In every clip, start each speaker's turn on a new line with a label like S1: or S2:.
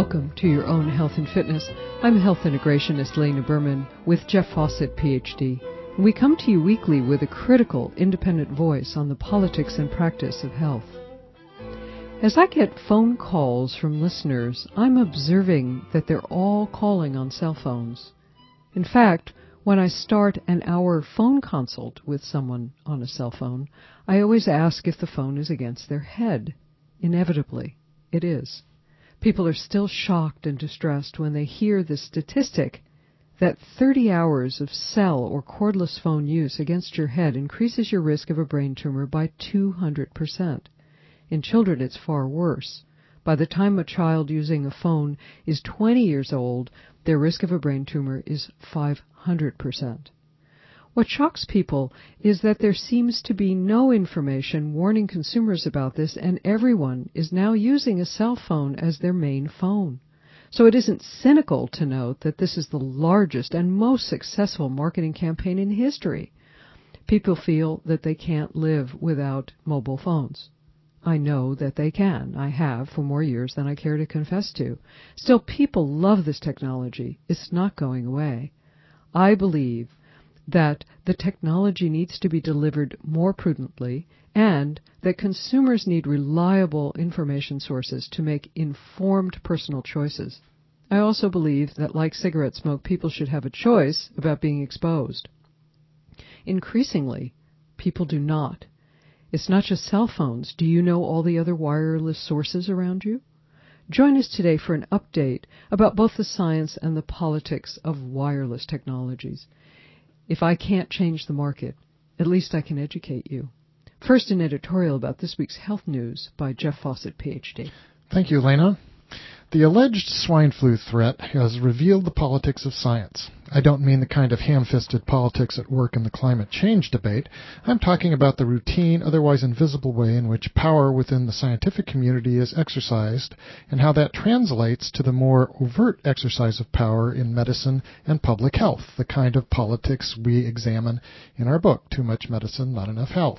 S1: Welcome to Your Own Health and Fitness. I'm health integrationist Lena Berman with Jeff Fawcett, PhD. And we come to you weekly with a critical, independent voice on the politics and practice of health. As I get phone calls from listeners, I'm observing that they're all calling on cell phones. In fact, when I start an hour phone consult with someone on a cell phone, I always ask if the phone is against their head. Inevitably, it is. People are still shocked and distressed when they hear the statistic that 30 hours of cell or cordless phone use against your head increases your risk of a brain tumor by 200%. In children, it's far worse. By the time a child using a phone is 20 years old, their risk of a brain tumor is 500%. What shocks people is that there seems to be no information warning consumers about this, and everyone is now using a cell phone as their main phone. So it isn't cynical to note that this is the largest and most successful marketing campaign in history. People feel that they can't live without mobile phones. I know that they can. I have for more years than I care to confess to. Still, people love this technology. It's not going away. I believe that the technology needs to be delivered more prudently and that consumers need reliable information sources to make informed personal choices. I also believe that, like cigarette smoke, people should have a choice about being exposed. Increasingly, people do not. It's not just cell phones. Do you know all the other wireless sources around you? Join us today for an update about both the science and the politics of wireless technologies. If I can't change the market, at least I can educate you. First, an editorial about this week's health news by Jeff Fawcett, PhD.
S2: Thank you, Lena. The alleged swine flu threat has revealed the politics of science. I don't mean the kind of ham-fisted politics at work in the climate change debate. I'm talking about the routine, otherwise invisible way in which power within the scientific community is exercised and how that translates to the more overt exercise of power in medicine and public health, the kind of politics we examine in our book, Too Much Medicine, Not Enough Health.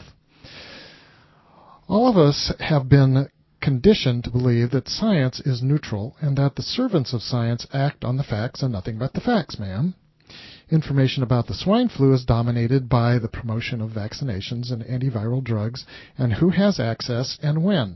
S2: All of us have been conditioned to believe that science is neutral and that the servants of science act on the facts and nothing but the facts, ma'am. Information about the swine flu is dominated by the promotion of vaccinations and antiviral drugs and who has access and when.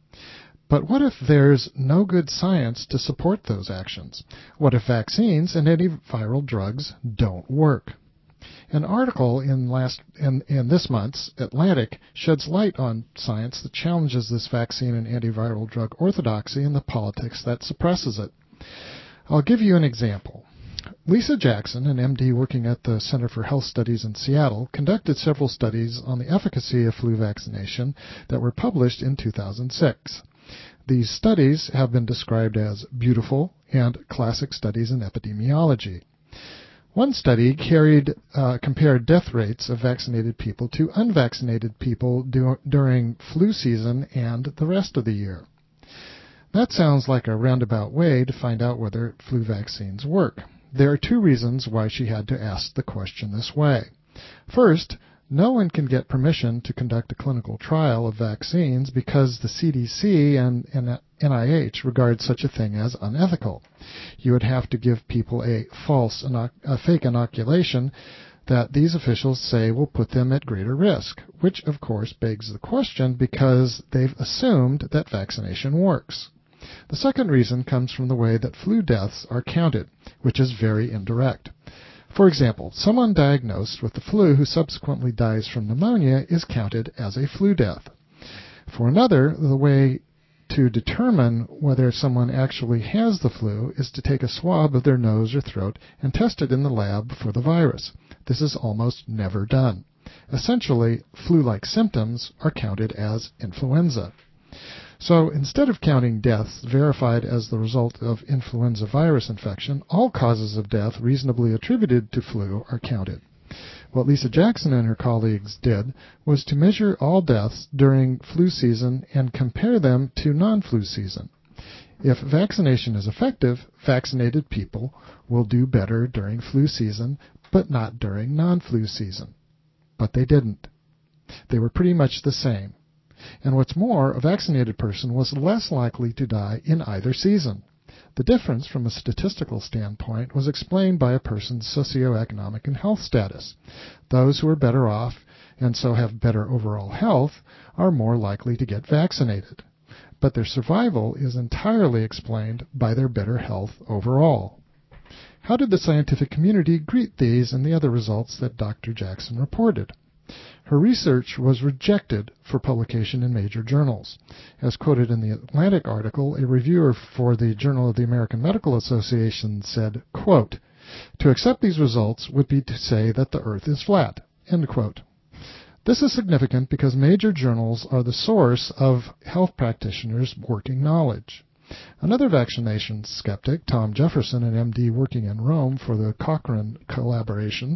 S2: But what if there's no good science to support those actions? What if vaccines and antiviral drugs don't work? An article in this month's Atlantic sheds light on science that challenges this vaccine and antiviral drug orthodoxy and the politics that suppresses it. I'll give you an example. Lisa Jackson, an MD working at the Center for Health Studies in Seattle, conducted several studies on the efficacy of flu vaccination that were published in 2006. These studies have been described as beautiful and classic studies in epidemiology. One study compared death rates of vaccinated people to unvaccinated people during flu season and the rest of the year. That sounds like a roundabout way to find out whether flu vaccines work. There are two reasons why she had to ask the question this way. First, no one can get permission to conduct a clinical trial of vaccines because the CDC and NIH regard such a thing as unethical. You would have to give people a fake inoculation that these officials say will put them at greater risk, which of course begs the question because they've assumed that vaccination works. The second reason comes from the way that flu deaths are counted, which is very indirect. For example, someone diagnosed with the flu who subsequently dies from pneumonia is counted as a flu death. For another, the way to determine whether someone actually has the flu is to take a swab of their nose or throat and test it in the lab for the virus. This is almost never done. Essentially, flu-like symptoms are counted as influenza. So instead of counting deaths verified as the result of influenza virus infection, all causes of death reasonably attributed to flu are counted. What Lisa Jackson and her colleagues did was to measure all deaths during flu season and compare them to non-flu season. If vaccination is effective, vaccinated people will do better during flu season, but not during non-flu season. But they didn't. They were pretty much the same. And what's more, a vaccinated person was less likely to die in either season. The difference from a statistical standpoint was explained by a person's socioeconomic and health status. Those who are better off and so have better overall health are more likely to get vaccinated. But their survival is entirely explained by their better health overall. How did the scientific community greet these and the other results that Dr. Jackson reported? Her research was rejected for publication in major journals. As quoted in the Atlantic article, a reviewer for the Journal of the American Medical Association said, quote, "To accept these results would be to say that the earth is flat," end quote. This is significant because major journals are the source of health practitioners' working knowledge. Another vaccination skeptic, Tom Jefferson, an MD working in Rome for the Cochrane collaboration,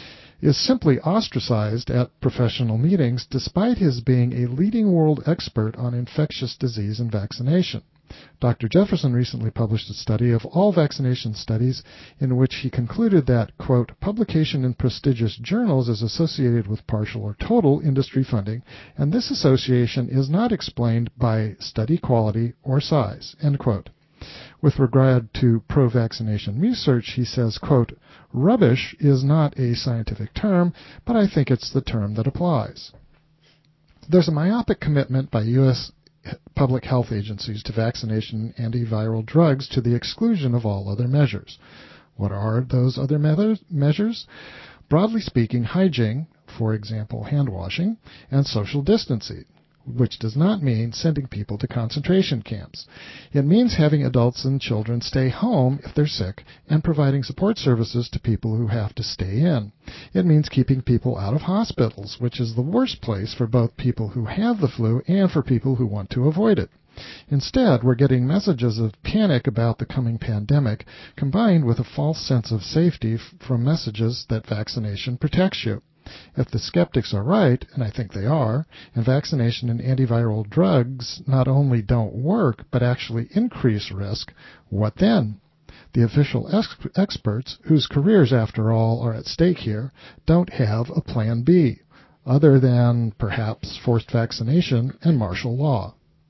S2: is simply ostracized at professional meetings despite his being a leading world expert on infectious disease and vaccination. Dr. Jefferson recently published a study of all vaccination studies in which he concluded that, quote, "publication in prestigious journals is associated with partial or total industry funding, and this association is not explained by study quality or size," end quote. With regard to pro-vaccination research, he says, quote, "Rubbish is not a scientific term, but I think it's the term that applies." There's a myopic commitment by U.S. public health agencies to vaccination and antiviral drugs to the exclusion of all other measures. What are those other measures? Broadly speaking, hygiene, for example, hand washing, and social distancing, which does not mean sending people to concentration camps. It means having adults and children stay home if they're sick and providing support services to people who have to stay in. It means keeping people out of hospitals, which is the worst place for both people who have the flu and for people who want to avoid it. Instead, we're getting messages of panic about the coming pandemic combined with a false sense of safety from messages that vaccination protects you. If the skeptics are right, and I think they are, and vaccination and antiviral drugs not only don't work but actually increase risk, what then? The official experts, whose careers, after all, are at stake here, don't have a plan B, other than perhaps forced vaccination and martial law.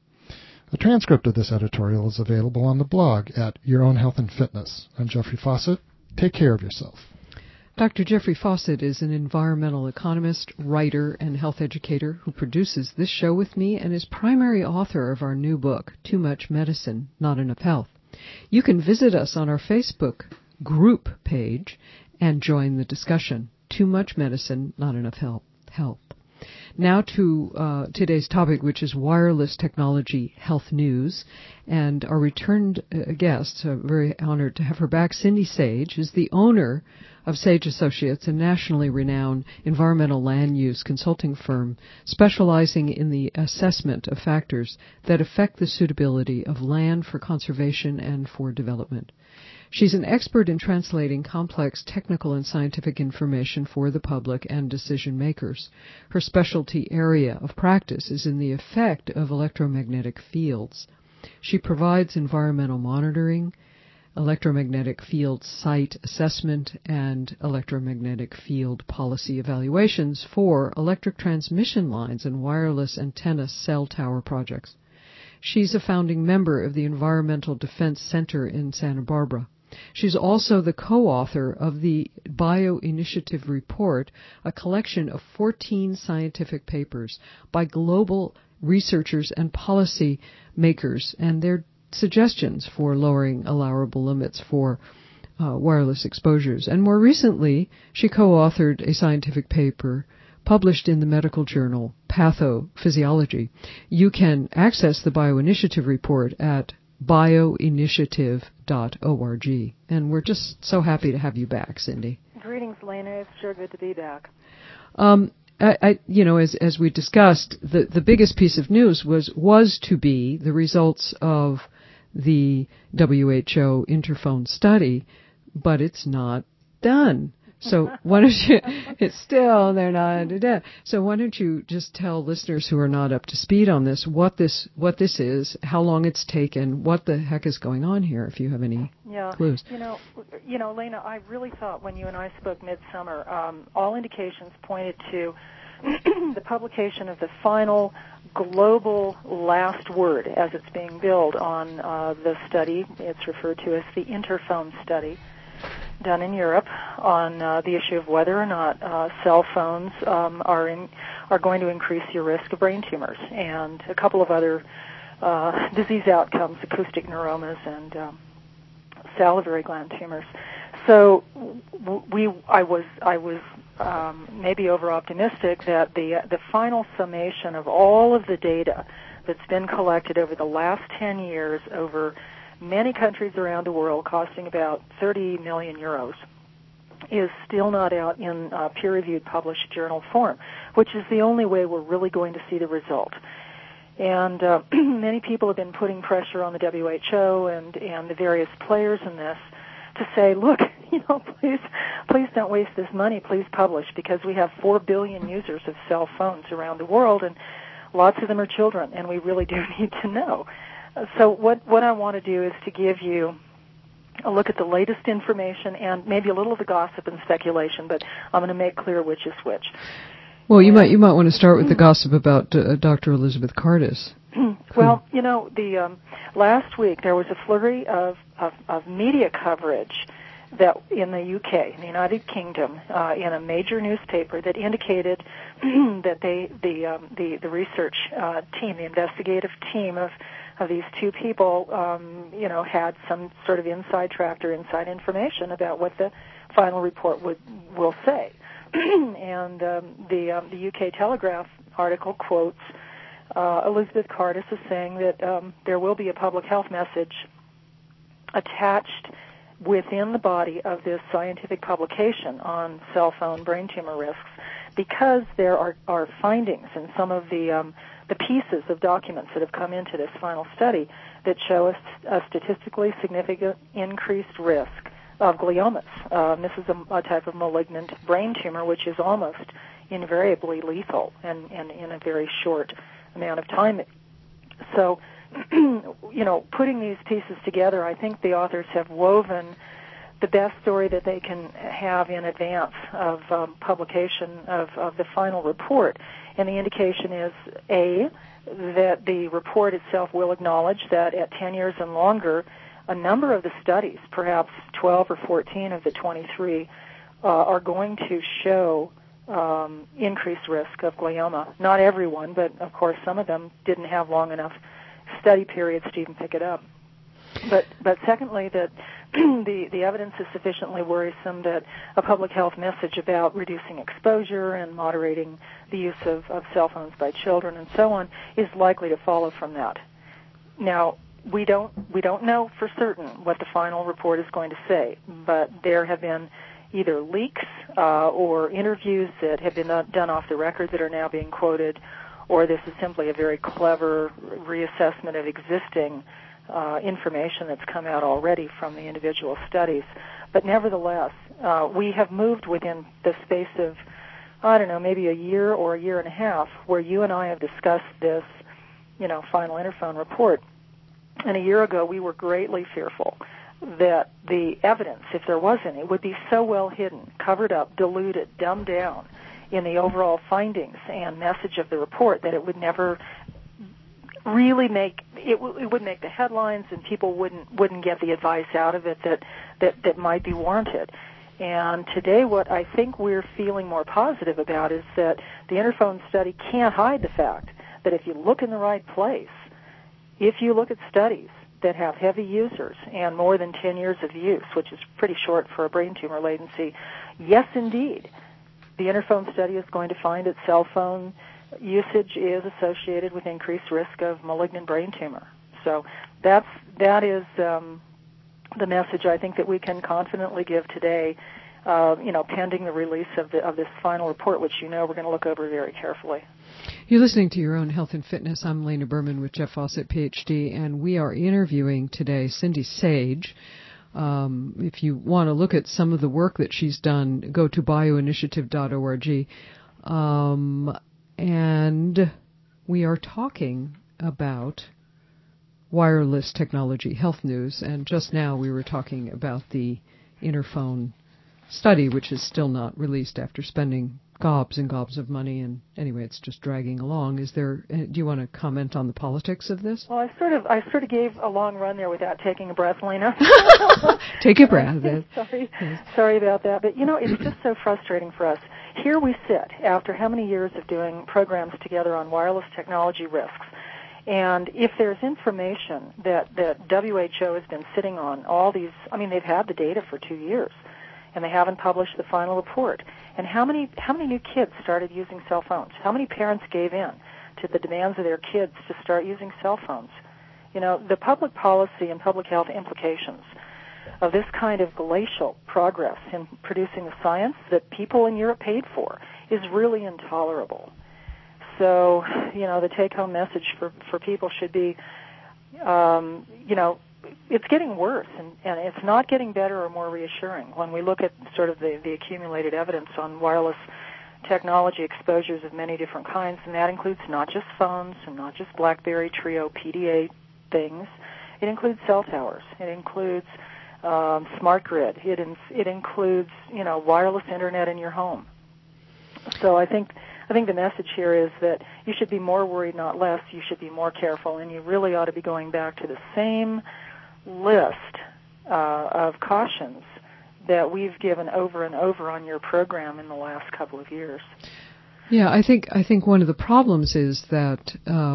S2: A transcript of this editorial is available on the blog at Your Own Health and Fitness. I'm Jeffrey Fawcett. Take care of yourself.
S1: Dr. Jeffrey Fawcett is an environmental economist, writer, and health educator who produces this show with me and is primary author of our new book, Too Much Medicine, Not Enough Health. You can visit us on our Facebook group page and join the discussion, Too Much Medicine, Not Enough Health. Now to today's topic, which is wireless technology health news. And our returned guest, very honored to have her back, Cindy Sage, is the owner of Sage Associates, a nationally renowned environmental land use consulting firm specializing in the assessment of factors that affect the suitability of land for conservation and for development. She's an expert in translating complex technical and scientific information for the public and decision makers. Her specialty area of practice is in the effect of electromagnetic fields. She provides environmental monitoring, electromagnetic field site assessment, and electromagnetic field policy evaluations for electric transmission lines and wireless antenna cell tower projects. She's a founding member of the Environmental Defense Center in Santa Barbara. She's also the co-author of the Bioinitiative Report, a collection of 14 scientific papers by global researchers and policy makers and their suggestions for lowering allowable limits for wireless exposures. And more recently, she co-authored a scientific paper published in the medical journal Pathophysiology. You can access the Bioinitiative Report at bioinitiative.org. And we're just so happy to have you back, Cindy.
S3: Greetings, Lena. It's sure good to be back.
S1: As we discussed, the biggest piece of news was to be the results of the WHO Interphone study, but it's not done. So why don't you, they're not done. So why don't you just tell listeners who are not up to speed on this, what this is, how long it's taken, what the heck is going on here, if you have any clues.
S3: You know, Lena, I really thought when you and I spoke midsummer, all indications pointed to the publication of the final global last word, as it's being billed on the study. It's referred to as the Interphone study, done in Europe, on the issue of whether or not cell phones are going to increase your risk of brain tumors, and a couple of other disease outcomes, acoustic neuromas and salivary gland tumors. So I was maybe over-optimistic that the final summation of all of the data that's been collected over the last 10 years over many countries around the world, costing about 30 million euros, is still not out in peer-reviewed published journal form, which is the only way we're really going to see the result. And many people have been putting pressure on the WHO and the various players in this to say, look, please don't waste this money. Please publish, because we have 4 billion users of cell phones around the world, and lots of them are children, and we really do need to know. So what I want to do is to give you a look at the latest information and maybe a little of the gossip and speculation, but I'm going to make clear which is which.
S1: Well, you might want to start with the gossip about Dr. Elizabeth Cardis.
S3: Well, the last week there was a flurry of media coverage that in the UK, in the United Kingdom, in a major newspaper that indicated that the research team, the investigative team of these two people, had some sort of inside track or inside information about what the final report will say. And the UK Telegraph article quotes Elizabeth Cardis as saying that there will be a public health message attached within the body of this scientific publication on cell phone brain tumor risks, because there are findings in some of the pieces of documents that have come into this final study that show a statistically significant increased risk of gliomas. This is a type of malignant brain tumor which is almost invariably lethal and in a very short amount of time. So, putting these pieces together, I think the authors have woven the best story that they can have in advance of publication of the final report. And the indication is, A, that the report itself will acknowledge that at 10 years and longer, a number of the studies, perhaps 12 or 14 of the 23, are going to show increased risk of glioma. Not everyone, but of course some of them didn't have long enough study periods to even pick it up. But secondly, that the evidence is sufficiently worrisome that a public health message about reducing exposure and moderating the use of cell phones by children and so on is likely to follow from that. Now, we don't know for certain what the final report is going to say, but there have been either leaks or interviews that have been done off the record that are now being quoted, or this is simply a very clever reassessment of existing information that's come out already from the individual studies. But nevertheless, we have moved within the space of, maybe a year or a year and a half, where you and I have discussed this, final Interphone report. And a year ago, we were greatly fearful that the evidence, if there was any, would be so well hidden, covered up, diluted, dumbed down in the overall findings and message of the report that it would never really it would make the headlines, and people wouldn't get the advice out of it that might be warranted. And today, what I think we're feeling more positive about is that the Interphone study can't hide the fact that if you look in the right place, if you look at studies that have heavy users and more than 10 years of use, which is pretty short for a brain tumor latency, yes, indeed, the Interphone study is going to find that cell phone usage is associated with increased risk of malignant brain tumor. So that is the message I think that we can confidently give today, pending the release of this final report, which we're going to look over very carefully.
S1: You're listening to Your Own Health and Fitness. I'm Lena Berman with Jeff Fawcett, Ph.D., and we are interviewing today Cindy Sage. If you want to look at some of the work that she's done, go to bioinitiative.org. And we are talking about wireless technology, health news, and just now we were talking about the Interphone study, which is still not released after spending gobs and gobs of money, and anyway, it's just dragging along. Do you want to comment on the politics of this?
S3: Well, I sort of gave a long run there without taking a breath, Lena.
S1: Take a breath.
S3: Sorry about that. But, it's just so frustrating for us. Here we sit after how many years of doing programs together on wireless technology risks. And if there's information that WHO has been sitting on, they've had the data for 2 years, and they haven't published the final report. And how many new kids started using cell phones? How many parents gave in to the demands of their kids to start using cell phones? The public policy and public health implications of this kind of glacial progress in producing the science that people in Europe paid for is really intolerable. So, the take-home message for people should be, it's getting worse, and it's not getting better or more reassuring. When we look at sort of the accumulated evidence on wireless technology exposures of many different kinds, and that includes not just phones and not just BlackBerry Trio PDA things. It includes cell towers. It includes smart grid. It includes, wireless internet in your home. So I think the message here is that you should be more worried, not less. You should be more careful, and you really ought to be going back to the same list of cautions that we've given over and over on your program in the last couple of years.
S1: Yeah, I think one of the problems is that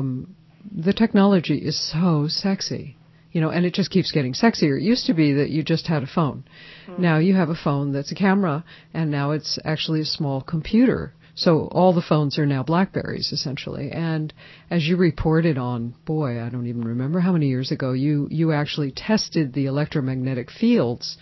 S1: the technology is so sexy, and it just keeps getting sexier. It used to be that you just had a phone. Mm-hmm. Now you have a phone that's a camera, and now it's actually a small computer. So all the phones are now BlackBerries, essentially. And as you reported on, I don't even remember how many years ago, you actually tested the electromagnetic fields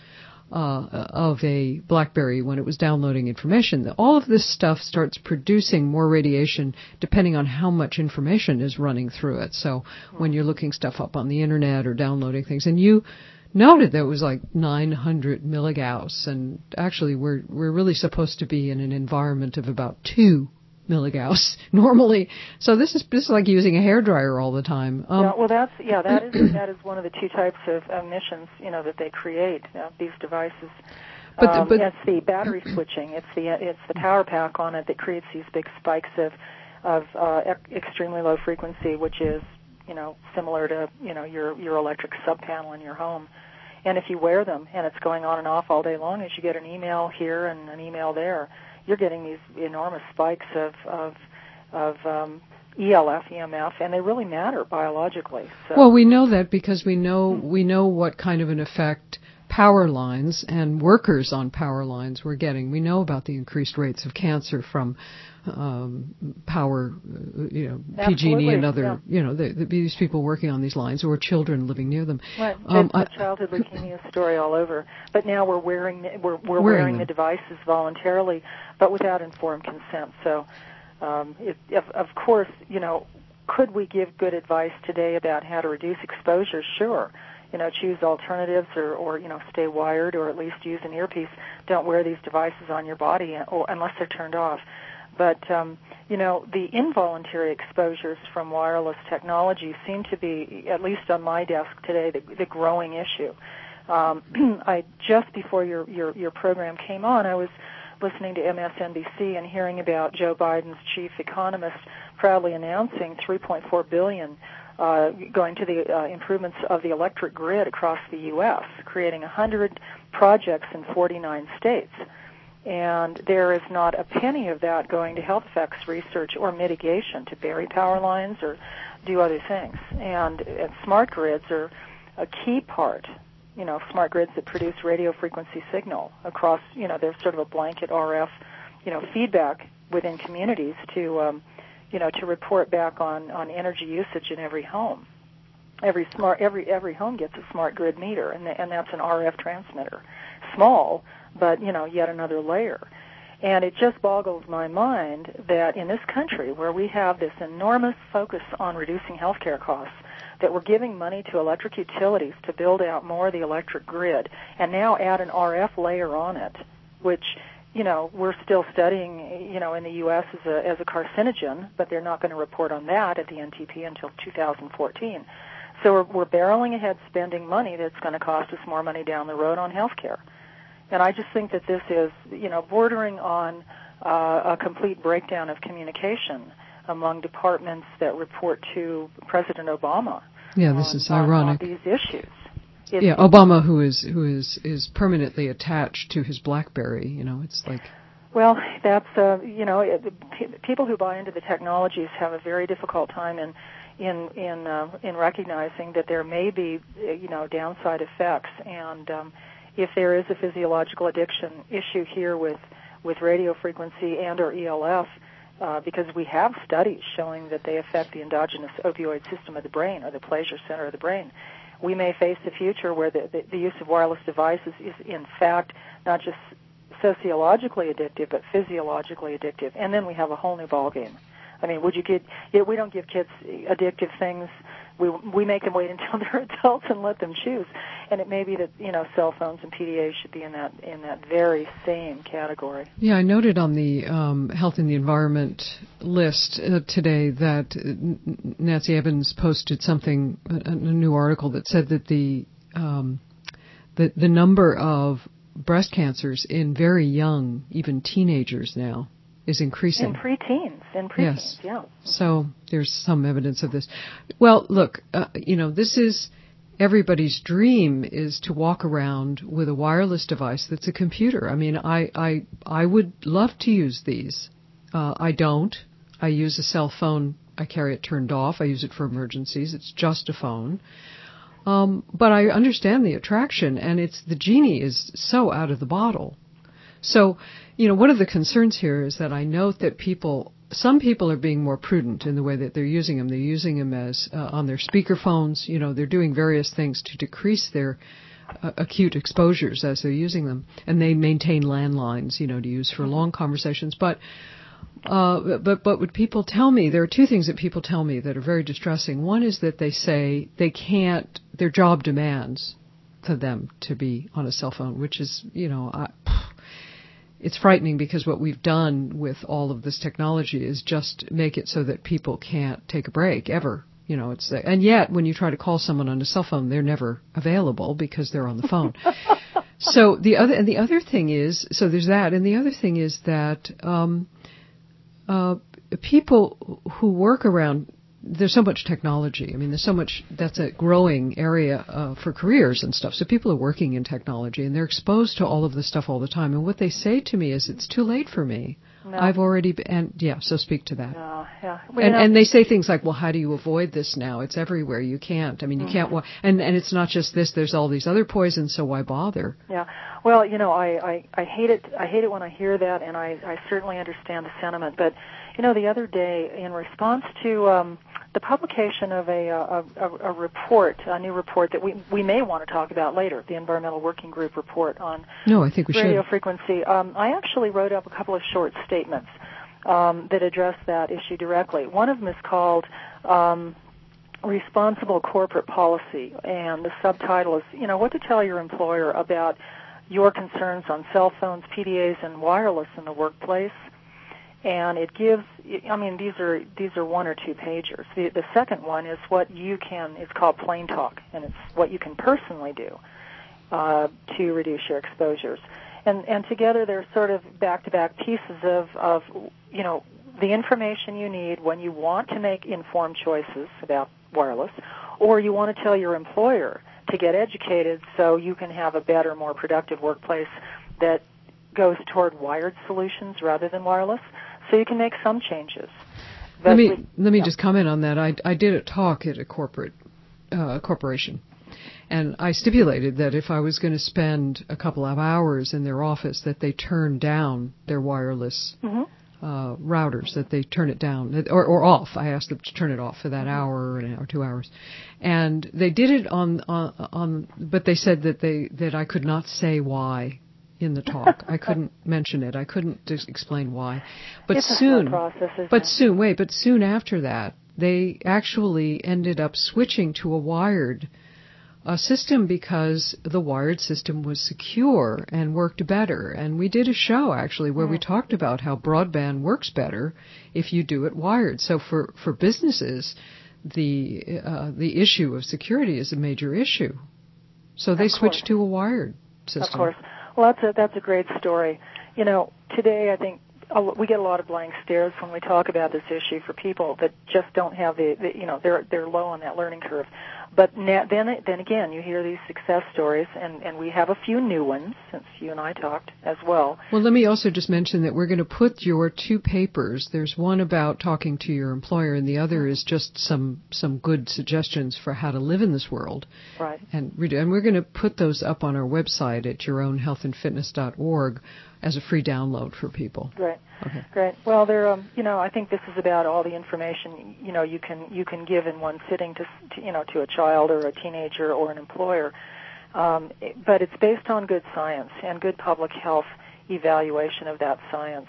S1: of a BlackBerry when it was downloading information. All of this stuff starts producing more radiation depending on how much information is running through it. So when you're looking stuff up on the Internet or downloading things, and you noted that it was like 900 milligauss, and actually we're really supposed to be in an environment of about 2 milligauss normally. So this is like using a hairdryer all the time.
S3: That is one of the two types of emissions that they create, these devices. But it's the battery switching. It's the power pack on it that creates these big spikes of extremely low frequency, which is similar to your electric sub panel in your home. And if you wear them and it's going on and off all day long, as you get an email here and an email there, you're getting these enormous spikes of ELF, EMF, and they really matter biologically. So.
S1: Well, we know that because we know what kind of an effect power lines and workers on power lines were getting. We know about the increased rates of cancer from power, PG&E and other, these people working on these lines, or children living near them.
S3: Right, it's a childhood leukemia story all over. But now we're wearing the devices voluntarily, but without informed consent. So, of course, could we give good advice today about how to reduce exposure? Sure. Choose alternatives or stay wired, or at least use an earpiece. Don't wear these devices on your body unless they're turned off. But, the involuntary exposures from wireless technology seem to be, at least on my desk today, the growing issue. Just before your program came on, I was listening to MSNBC and hearing about Joe Biden's chief economist proudly announcing $3.4 billion going to the improvements of the electric grid across the U.S., creating 100 projects in 49 states. And there is not a penny of that going to health effects research or mitigation to bury power lines or do other things. And smart grids are a key part, smart grids that produce radio frequency signal across, there's sort of a blanket RF, feedback within communities to report back on energy usage in every home. Every home gets a smart grid meter, and that's an RF transmitter. Small, but yet another layer. And it just boggles my mind that in this country, where we have this enormous focus on reducing healthcare costs, that we're giving money to electric utilities to build out more of the electric grid, and now add an RF layer on it, which we're still studying, in the U.S. as a carcinogen, but they're not going to report on that at the NTP until 2014. So we're barreling ahead spending money that's going to cost us more money down the road on health care. And I just think that this is, bordering on a complete breakdown of communication among departments that report to President Obama.
S1: Yeah, this is ironic.
S3: On these issues.
S1: Obama, who is permanently attached to his BlackBerry. It's like.
S3: Well, that's people who buy into the technologies have a very difficult time in recognizing that there may be downside effects, and if there is a physiological addiction issue here with radio frequency and or ELF, because we have studies showing that they affect the endogenous opioid system of the brain, or the pleasure center of the brain, we may face a future where the use of wireless devices is in fact not just sociologically addictive, but physiologically addictive, and then we have a whole new ballgame. I mean, we don't give kids addictive things. We make them wait until they're adults and let them choose. And it may be that cell phones and PDAs should be in that very same category.
S1: Yeah, I noted on the Health and the Environment list today that Nancy Evans posted something, a new article that said that the number of breast cancers in very young, even teenagers now, is increasing.
S3: In preteens,
S1: yes.
S3: Yeah.
S1: So there's some evidence of this. Well, look, this is everybody's dream, is to walk around with a wireless device that's a computer. I mean, I would love to use these. I don't. I use a cell phone. I carry it turned off. I use it for emergencies. It's just a phone. But I understand the attraction, and the genie is so out of the bottle. So, one of the concerns here is that I note that some people are being more prudent in the way that they're using them. They're using them as on their speaker phones. They're doing various things to decrease their acute exposures as they're using them, and they maintain landlines, to use for long conversations. But what people tell me, there are two things that people tell me that are very distressing. One is that they say they can't, their job demands for them to be on a cell phone, which is, it's frightening, because what we've done with all of this technology is just make it so that people can't take a break ever. And yet when you try to call someone on a cell phone, they're never available because they're on the phone. So the other thing is, so there's that, and the other thing is that people who work around, there's so much technology. I mean, there's so much, that's a growing area for careers and stuff. So people are working in technology, and they're exposed to all of this stuff all the time. And what they say to me is, it's too late for me.
S3: No.
S1: I've already been, so speak to that.
S3: Yeah.
S1: And they say things like, well, how do you avoid this now? It's everywhere. You can't. I mean, you can't, and it's not just this, there's all these other poisons, so why bother?
S3: Yeah. Well, I hate it. I hate it when I hear that, and I certainly understand the sentiment. But, the other day, in response to the publication of a report, a new report that we may want to talk about later, the Environmental Working Group report on radio frequency, I actually wrote up a couple of short statements that address that issue directly. One of them is called Responsible Corporate Policy, and the subtitle is, what to tell your employer about your concerns on cell phones, PDAs, and wireless in the workplace. And it gives, these are one or two pagers. The second one is it's called Plain Talk, and it's what you can personally do to reduce your exposures. And together they're sort of back-to-back pieces of the information you need when you want to make informed choices about wireless, or you want to tell your employer to get educated so you can have a better, more productive workplace that goes toward wired solutions rather than wireless. So you can make some changes.
S1: Let me just comment on that. I did a talk at a corporation, and I stipulated that if I was going to spend a couple of hours in their office, that they turn down their wireless routers, that they turn it down or off. I asked them to turn it off for that hour or 2 hours, and they did it on. But they said that I could not say why in the talk. I couldn't mention it. I couldn't explain why. But
S3: it's
S1: soon,
S3: a slow process,
S1: but soon after that, they actually ended up switching to a wired system because the wired system was secure and worked better. And we did a show actually where we talked about how broadband works better if you do it wired. So for businesses, the issue of security is a major issue. So they switched to a wired system.
S3: Of course. Well, that's a great story. You know, today I think we get a lot of blank stares when we talk about this issue for people that just don't have the you know, they're low on that learning curve. But then again, you hear these success stories, and we have a few new ones since you and I talked as well.
S1: Well, let me also just mention that we're going to put your 2 papers. There's one about talking to your employer, and the other is just some good suggestions for how to live in this world.
S3: Right.
S1: And we're going to put those up on our website at yourownhealthandfitness.org as a free download for people.
S3: Great.
S1: Okay.
S3: Great. Well, you know, I think this is about all the information, you know, you can give in one sitting to you know, to a child or a teenager or an employer. But it's based on good science and good public health evaluation of that science.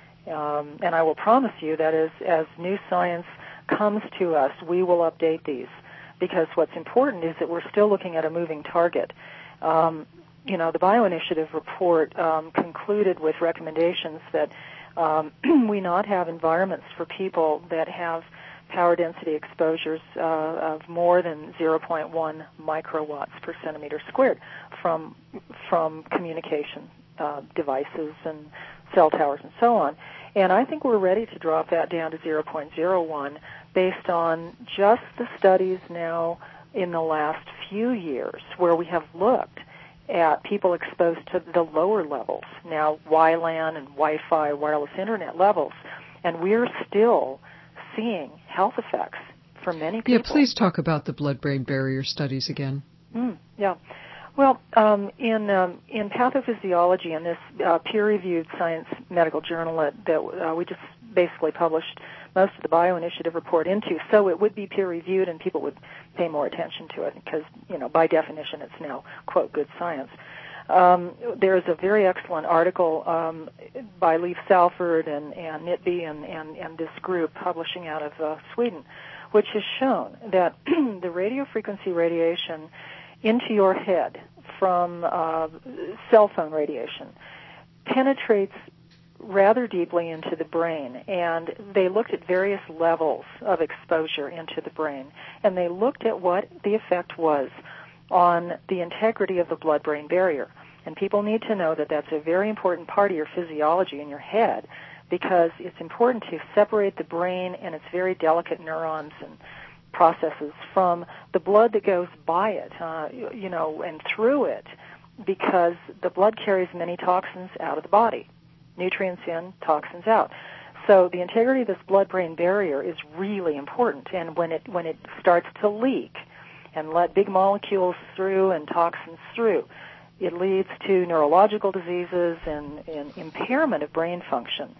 S3: And I will promise you that as new science comes to us, we will update these, because what's important is that we're still looking at a moving target. You know, the BioInitiative report concluded with recommendations that we not have environments for people that have power density exposures of more than 0.1 microwatts per centimeter squared from communication devices and cell towers and so on. And I think we're ready to drop that down to 0.01 based on just the studies now in the last few years where we have looked at people exposed to the lower levels, now WLAN and Wi-Fi, wireless internet levels, and we're still seeing health effects for many people.
S1: Yeah, please talk about the blood-brain barrier studies again.
S3: Yeah. Well, in pathophysiology, in this peer-reviewed science medical journal that we just basically published most of the BioInitiative report into, so it would be peer-reviewed and people would pay more attention to it because, you know, by definition it's now, quote, good science. There is a very excellent article by Leif Salford and Nitby and this group publishing out of Sweden, which has shown that the radiofrequency radiation into your head from cell phone radiation penetrates rather deeply into the brain, and they looked at various levels of exposure into the brain, and they looked at what the effect was on the integrity of the blood-brain barrier. And people need to know that that's a very important part of your physiology in your head, because it's important to separate the brain and its very delicate neurons and processes from the blood that goes by it, you know, and through it, because the blood carries many toxins out of the body. Nutrients in, toxins out. So the integrity of this blood-brain barrier is really important, and when it starts to leak and let big molecules through and toxins through, it leads to neurological diseases and impairment of brain function.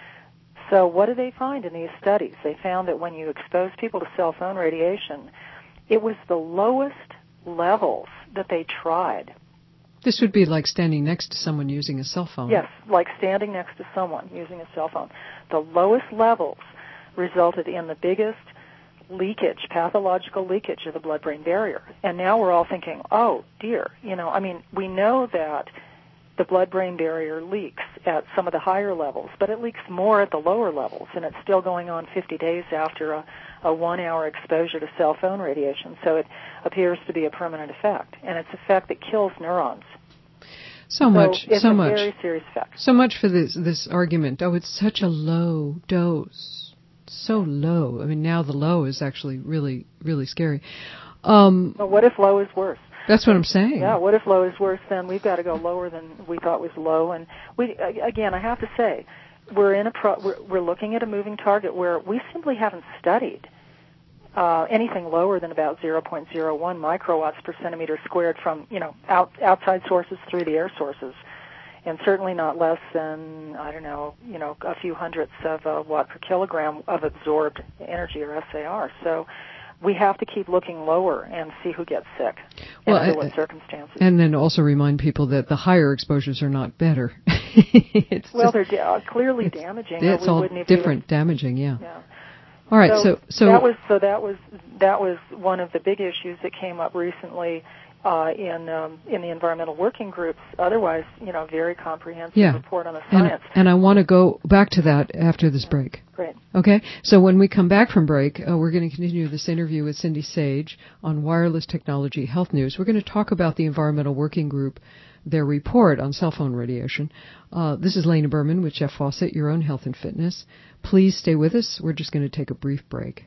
S3: So what do they find in these studies? They found that when you expose people to cell phone radiation, it was the lowest levels that they tried.
S1: This would be like standing next to someone using a cell phone.
S3: Yes, like standing next to someone using a cell phone. The lowest levels resulted in the biggest leakage, pathological leakage of the blood-brain barrier. And now we're all thinking, oh, dear, you know, I mean, we know that the blood-brain barrier leaks at some of the higher levels, but it leaks more at the lower levels, and it's still going on 50 days after a 1-hour exposure to cell phone radiation. So it appears to be a permanent effect, and it's an effect that kills neurons.
S1: So much.
S3: It's a very serious effect.
S1: So much for this argument. Oh, it's such a low dose. So low. I mean, now the low is actually really, really scary.
S3: Well, what if low is worse?
S1: That's what I'm saying.
S3: Yeah, what if low is worse? Then we've got to go lower than we thought was low. And again, I have to say, we're looking at a moving target where we simply haven't studied anything lower than about 0.01 microwatts per centimeter squared from, you know, outside sources through the air sources, and certainly not less than, I don't know, you know, a few hundredths of a watt per kilogram of absorbed energy, or SAR. So we have to keep looking lower and see who gets sick and under what circumstances.
S1: And then also remind people that the higher exposures are not better.
S3: They're clearly damaging.
S1: It's all different, damaging, yeah. All right,
S3: so that was one of the big issues that came up recently in the environmental working groups. Otherwise, you know, very comprehensive report on the science.
S1: And I want to go back to that after this break.
S3: Great.
S1: Okay, so when we come back from break, we're going to continue this interview with Cindy Sage on Wireless Technology Health News. We're going to talk about the Environmental Working Group, their report on cell phone radiation. This is Lena Berman with Jeff Fawcett, Your Own Health and Fitness. Please stay with us. We're just going to take a brief break.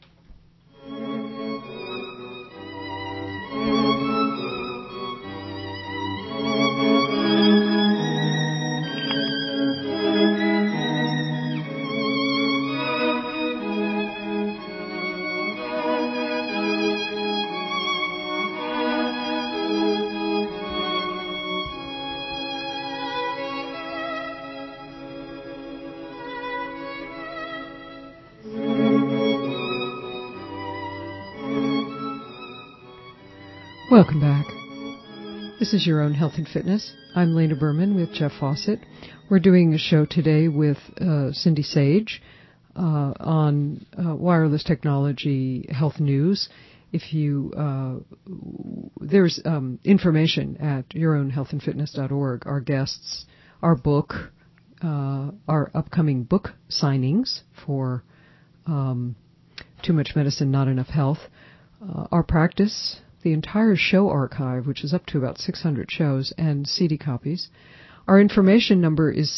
S1: Welcome back. This is Your Own Health and Fitness. I'm Lena Berman with Jeff Fawcett. We're doing a show today with Cindy Sage on wireless technology health news. If you there's information at yourownhealthandfitness.org. Our guests, our book, our upcoming book signings for Too Much Medicine, Not Enough Health, our practice, the entire show archive, which is up to about 600 shows, and CD copies. Our information number is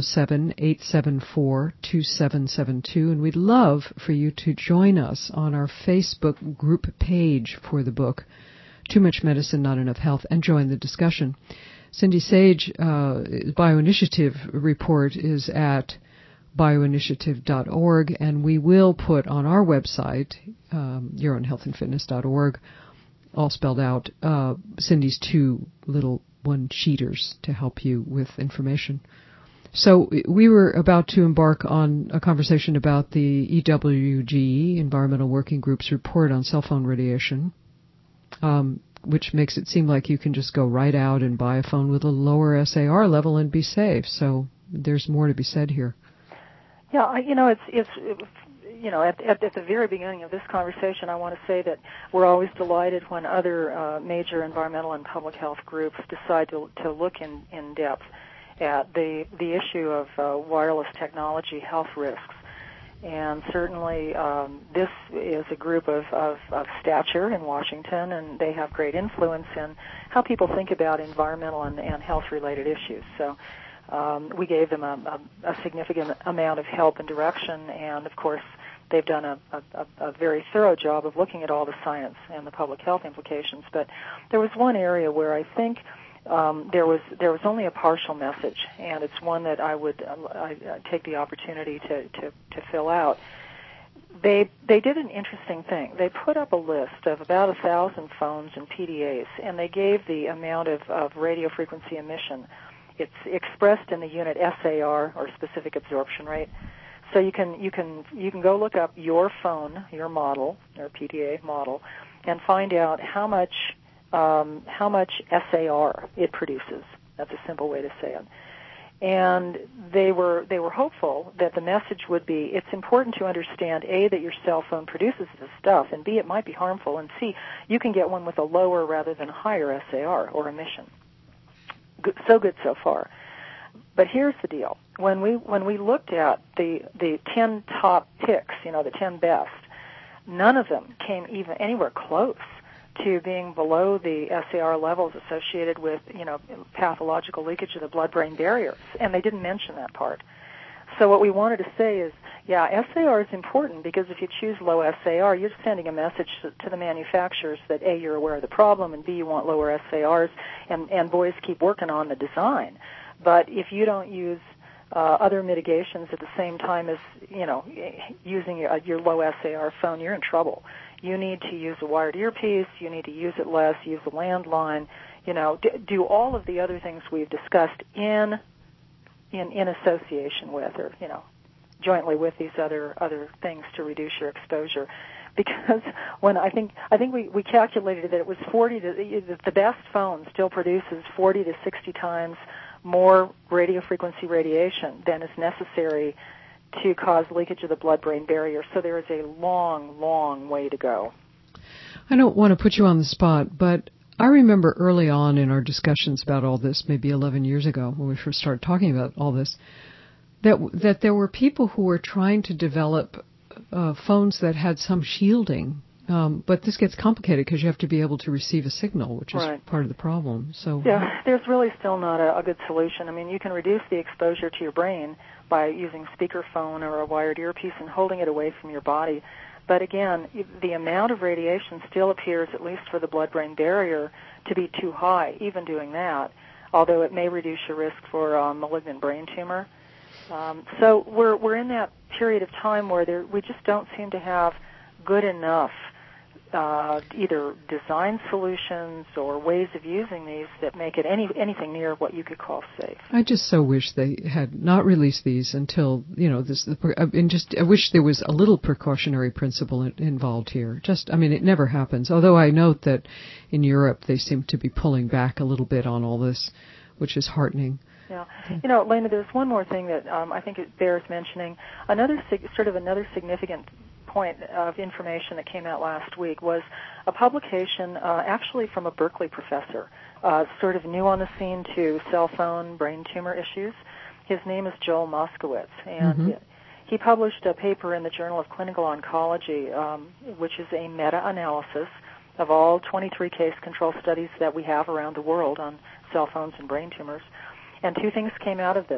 S1: 707-874-2772, and we'd love for you to join us on our Facebook group page for the book, Too Much Medicine, Not Enough Health, and join the discussion. Cindy Sage, Bioinitiative report is at bioinitiative.org, and we will put on our website, yourownhealthandfitness.org, all spelled out, Cindy's two little one-sheeters to help you with information. So we were about to embark on a conversation about the EWG, Environmental Working Group's report on cell phone radiation, which makes it seem like you can just go right out and buy a phone with a lower SAR level and be safe. So there's more to be said here.
S3: Yeah, at the very beginning of this conversation, I want to say that we're always delighted when other major environmental and public health groups decide to look in depth at the issue of wireless technology health risks. And certainly this is a group of stature in Washington, and they have great influence in how people think about environmental and health-related issues. So we gave them a significant amount of help and direction, and of course they've done a very thorough job of looking at all the science and the public health implications. But there was one area where I think there was only a partial message, and it's one that I take the opportunity to fill out. They did an interesting thing. They put up a list of about 1,000 phones and PDAs, and they gave the amount of radio frequency emission. It's expressed in the unit SAR, or specific absorption rate. So you can go look up your phone, your model, or PDA model, and find out how much SAR it produces. That's a simple way to say it. And they were hopeful that the message would be, it's important to understand, A, that your cell phone produces this stuff, and B, it might be harmful, and C, you can get one with a lower rather than higher SAR, or emission. So good so far. But here's the deal. When we looked at the 10 top picks, the 10 best, none of them came even anywhere close to being below the SAR levels associated with, pathological leakage of the blood-brain barrier. And they didn't mention that part. So what we wanted to say is, SAR is important, because if you choose low SAR, you're sending a message to the manufacturers that, A, you're aware of the problem, and B, you want lower SARs, and boys, keep working on the design. But if you don't use other mitigations at the same time as, using your low SAR phone, you're in trouble. You need to use a wired earpiece, you need to use it less, use a landline, do all of the other things we've discussed in association with, or, jointly with these other things to reduce your exposure. Because when I think we calculated that it was the best phone still produces 40 to 60 times more radio frequency radiation than is necessary to cause leakage of the blood-brain barrier. So there is a long, long way to go.
S1: I don't want to put you on the spot, but I remember early on in our discussions about all this, maybe 11 years ago, when we first started talking about all this, that there were people who were trying to develop phones that had some shielding. But this gets complicated because you have to be able to receive a signal, which is part of the problem. So
S3: yeah, there's really still not a good solution. I mean, you can reduce the exposure to your brain by using speakerphone or a wired earpiece and holding it away from your body. But again, the amount of radiation still appears, at least for the blood-brain barrier, to be too high, even doing that, although it may reduce your risk for malignant brain tumor. So we're in that period of time where we just don't seem to have good enough either design solutions or ways of using these that make it anything near what you could call safe.
S1: I just so wish they had not released these until, I wish there was a little precautionary principle involved here. It never happens. Although I note that in Europe they seem to be pulling back a little bit on all this, which is heartening.
S3: Yeah. Lena, there's one more thing that I think it bears mentioning. Another significant point of information that came out last week was a publication actually from a Berkeley professor, sort of new on the scene to cell phone brain tumor issues. His name is Joel Moskowitz, and he published a paper in the Journal of Clinical Oncology, which is a meta-analysis of all 23 case control studies that we have around the world on cell phones and brain tumors. And two things came out of this.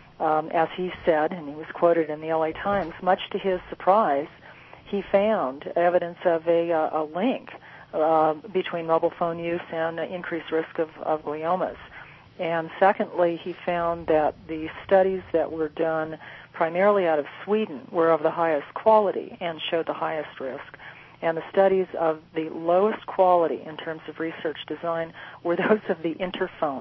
S3: As he said, and he was quoted in the LA Times, much to his surprise, he found evidence of a link between mobile phone use and increased risk of gliomas. And secondly, he found that the studies that were done primarily out of Sweden were of the highest quality and showed the highest risk. And the studies of the lowest quality in terms of research design were those of the Interphone,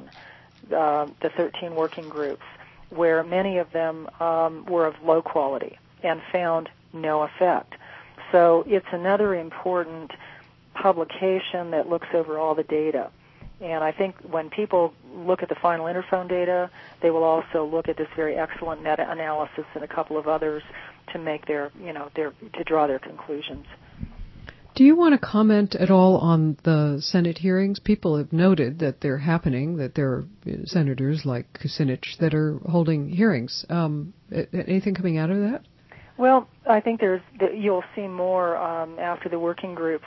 S3: the 13 working groups, where many of them were of low quality and found no effect. So it's another important publication that looks over all the data. And I think when people look at the final Interphone data, they will also look at this very excellent meta-analysis and a couple of others to make to draw their conclusions.
S1: Do you want to comment at all on the Senate hearings? People have noted that they're happening, that there are senators like Kucinich that are holding hearings. Anything coming out of that?
S3: Well, I think you'll see more after the working groups,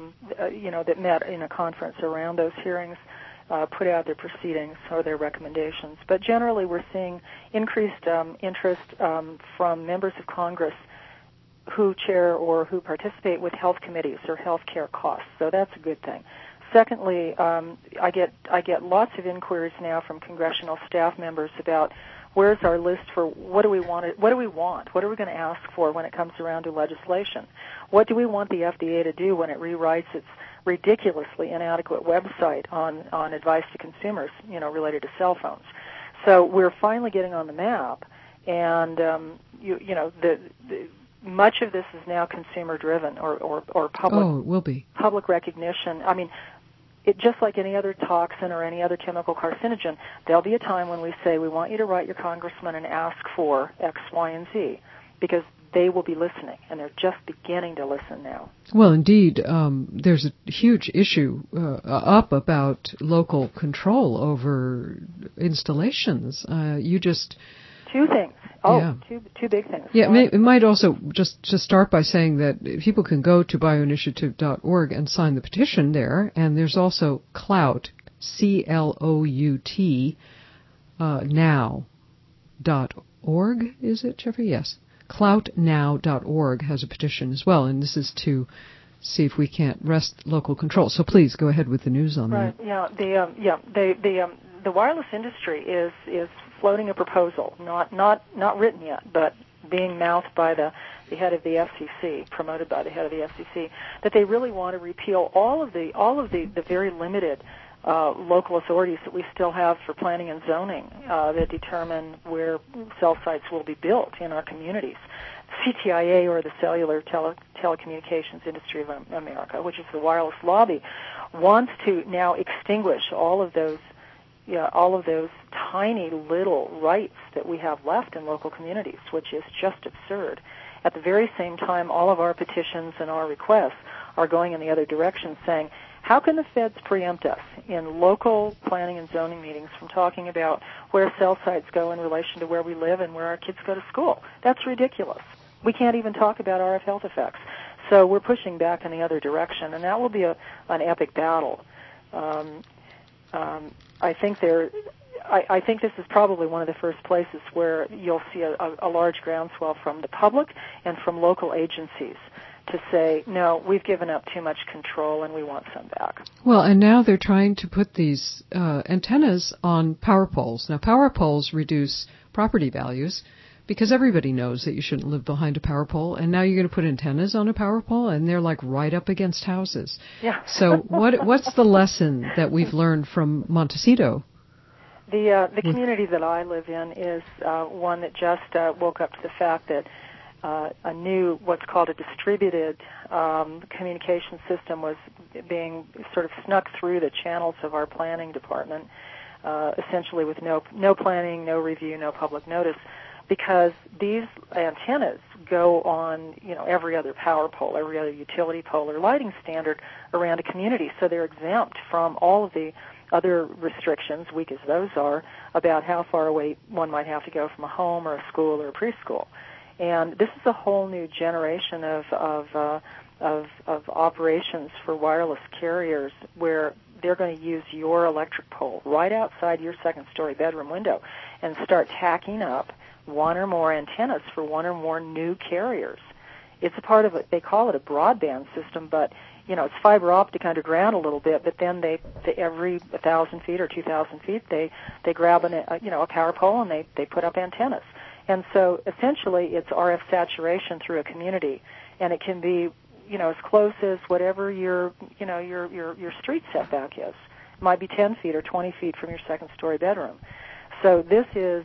S3: that met in a conference around those hearings, put out their proceedings or their recommendations. But generally, we're seeing increased interest from members of Congress who chair or who participate with health committees or health care costs. So that's a good thing. Secondly, I get lots of inquiries now from congressional staff members about where's our list for what do we want, what are we going to ask for when it comes around to legislation? What do we want the FDA to do when it rewrites its ridiculously inadequate website on advice to consumers, related to cell phones? So we're finally getting on the map, and much of this is now consumer-driven or public.
S1: Oh, it will be.
S3: Public recognition. I mean, just like any other toxin or any other chemical carcinogen, there'll be a time when we say, we want you to write your congressman and ask for X, Y, and Z, because they will be listening, and they're just beginning to listen now.
S1: Well, indeed, there's a huge issue up about local control over installations.
S3: Two things. Two big things.
S1: Yeah, it might also just start by saying that people can go to bioinitiative.org and sign the petition there, and there's also Clout, CLOUT, now.org, is it, Jeffrey? Yes. Cloutnow.org has a petition as well, and this is to see if we can't wrest local control. So please go ahead with the news on that.
S3: Right. The wireless industry is floating a proposal, not written yet, but being mouthed by the head of the FCC, promoted by the head of the FCC, that they really want to repeal all of the very limited local authorities that we still have for planning and zoning that determine where cell sites will be built in our communities. CTIA, or the Cellular Telecommunications Industry of America, which is the wireless lobby, wants to now extinguish all of those tiny little rights that we have left in local communities, which is just absurd. At the very same time, all of our petitions and our requests are going in the other direction, saying, How can the feds preempt us in local planning and zoning meetings from talking about where cell sites go in relation to where we live and where our kids go to school? That's ridiculous. We can't even talk about RF health effects. So we're pushing back in the other direction, and that will be an epic battle. I think this is probably one of the first places where you'll see a large groundswell from the public and from local agencies to say, no, we've given up too much control and we want some back.
S1: Well, and now they're trying to put these antennas on power poles. Now, power poles reduce property values because everybody knows that you shouldn't live behind a power pole, and now you're going to put antennas on a power pole, and they're like right up against houses.
S3: Yeah.
S1: So what's the lesson that we've learned from Montecito?
S3: The community that I live in is one that just woke up to the fact that a new, what's called a distributed communication system was being sort of snuck through the channels of our planning department, essentially with no planning, no review, no public notice, because these antennas go on, every other power pole, every other utility pole or lighting standard around a community, so they're exempt from all of the other restrictions, weak as those are, about how far away one might have to go from a home or a school or a preschool. And this is a whole new generation of operations for wireless carriers where they're going to use your electric pole right outside your second-story bedroom window and start tacking up one or more antennas for one or more new carriers. It's a part of it. They call it a broadband system, but it's fiber optic underground a little bit. But then they every 1,000 feet or 2,000 feet, they grab a power pole and they put up antennas. And so essentially, it's RF saturation through a community, and it can be as close as whatever your street setback is. It might be 10 feet or 20 feet from your second-story bedroom. So this is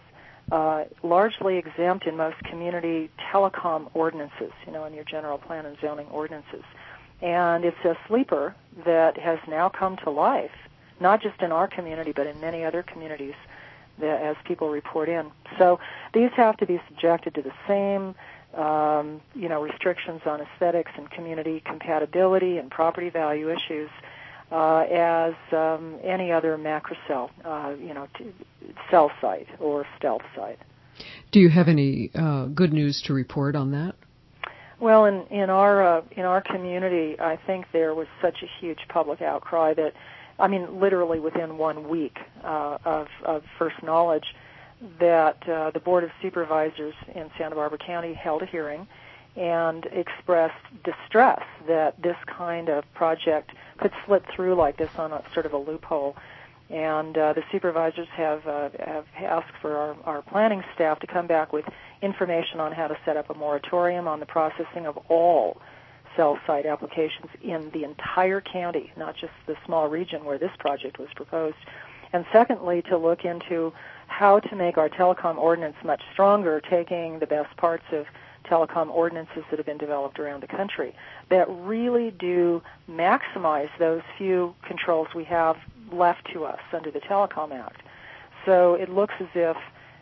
S3: largely exempt in most community telecom ordinances, in your general plan and zoning ordinances. And it's a sleeper that has now come to life, not just in our community, but in many other communities as people report in. So these have to be subjected to the same, restrictions on aesthetics and community compatibility and property value issues as any other macrocell, cell site or stealth site.
S1: Do you have any good news to report on that?
S3: Well, in our community, I think there was such a huge public outcry that, literally within 1 week of first knowledge, that the Board of Supervisors in Santa Barbara County held a hearing and expressed distress that this kind of project could slip through like this on a sort of a loophole. And the supervisors have asked for our planning staff to come back with information on how to set up a moratorium on the processing of all cell site applications in the entire county, not just the small region where this project was proposed. And secondly, to look into how to make our telecom ordinance much stronger, taking the best parts of telecom ordinances that have been developed around the country that really do maximize those few controls we have left to us under the Telecom Act. So it looks as if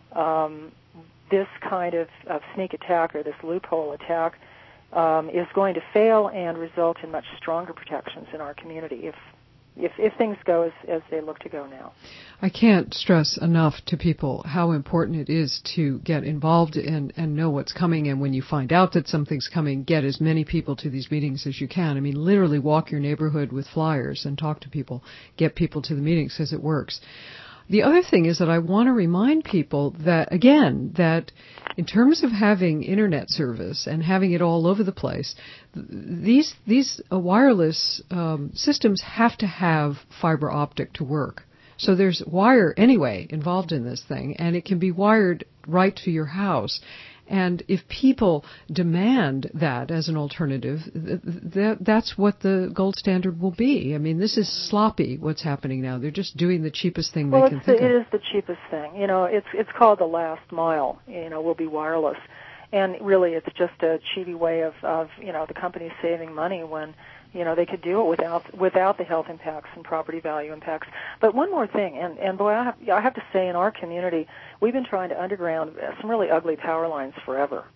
S3: this kind of sneak attack or this loophole attack is going to fail and result in much stronger protections in our community if things go as they look to go now.
S1: I can't stress enough to people how important it is to get involved and know what's coming, and when you find out that something's coming, get as many people to these meetings as you can. Literally walk your neighborhood with flyers and talk to people, get people to the meetings because it works. The other thing is that I want to remind people that, again, that in terms of having internet service and having it all over the place, these wireless systems have to have fiber optic to work. So there's wire anyway involved in this thing, and it can be wired right to your house. And if people demand that as an alternative, that's what the gold standard will be. This is sloppy, what's happening now. They're just doing the cheapest thing they can think of.
S3: It is the cheapest thing. It's called the last mile, will be wireless. And really it's just a cheapy way of the company saving money when, they could do it without the health impacts and property value impacts. But one more thing, and boy, I have to say in our community, we've been trying to underground some really ugly power lines forever.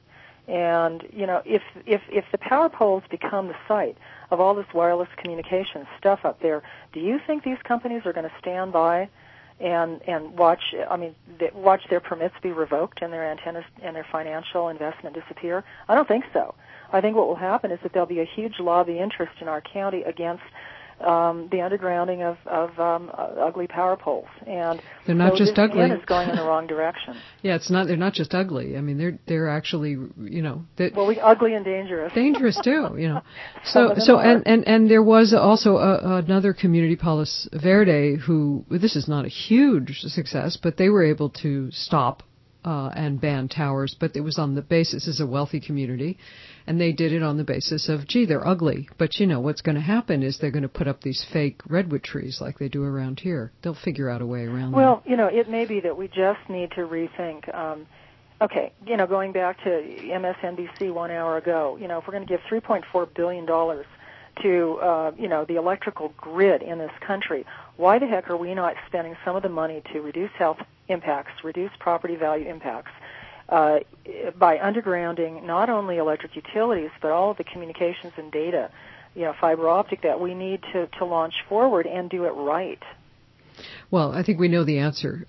S3: And, if the power poles become the site of all this wireless communication stuff up there, do you think these companies are going to stand by and watch their permits be revoked and their antennas and their financial investment disappear? I don't think so. I think what will happen is that there'll be a huge lobby interest in our county against the undergrounding of ugly power poles, and
S1: they're not just ugly.
S3: Is going in the wrong direction.
S1: Yeah, it's not. They're not just ugly. I mean, they're actually,
S3: ugly and dangerous.
S1: Dangerous too, And there was also another community, Palos Verde, who, this is not a huge success, but they were able to stop and ban towers, but it was on the basis as a wealthy community, and they did it on the basis of, they're ugly, but what's going to happen is they're going to put up these fake redwood trees like they do around here. They'll figure out a way around that.
S3: Well, it may be that we just need to rethink. Going back to MSNBC 1 hour ago, if we're going to give $3.4 billion to, the electrical grid in this country, why the heck are we not spending some of the money to reduce health impacts, reduce property value impacts, by undergrounding not only electric utilities, but all of the communications and data, fiber optic that we need to launch forward and do it right?
S1: Well, I think we know the answer.